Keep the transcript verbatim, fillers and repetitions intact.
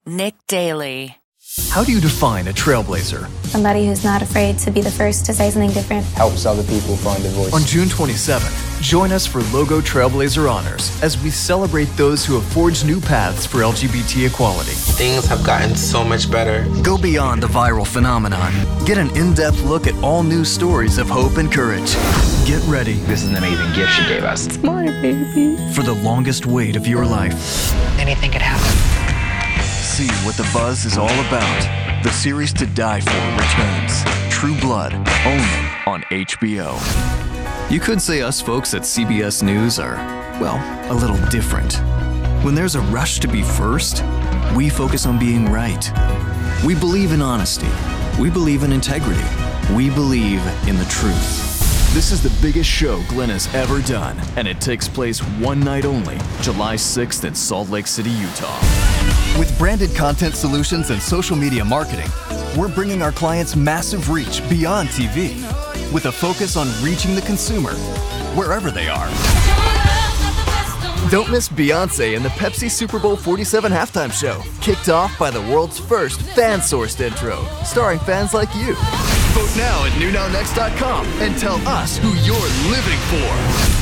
Nick Daly. How do you define a trailblazer? Somebody who's not afraid to be the first to say something different. Helps other people find their voice. On June twenty-seventh, join us for Logo Trailblazer Honors as we celebrate those who have forged new paths for L G B T equality. Things have gotten so much better. Go beyond the viral phenomenon. Get an in-depth look at all new stories of hope and courage. Get ready. This is an amazing gift she gave us. It's my baby. For the longest wait of your life. Anything could happen. See what the buzz is all about. The series to die for returns. True Blood, only on H B O. You could say us folks at C B S News are, well, a little different. When there's a rush to be first, we focus on being right. We believe in honesty. We believe in integrity. We believe in the truth. This is the biggest show Glenn has ever done, and it takes place one night only, July sixth in Salt Lake City, Utah. With branded content solutions and social media marketing, we're bringing our clients massive reach beyond T V, with a focus on reaching the consumer wherever they are. Don't miss Beyonce in the Pepsi Super Bowl forty-seven halftime show, kicked off by the world's first fan-sourced intro, starring fans like you. Vote now at new now next dot com and tell us who you're living for.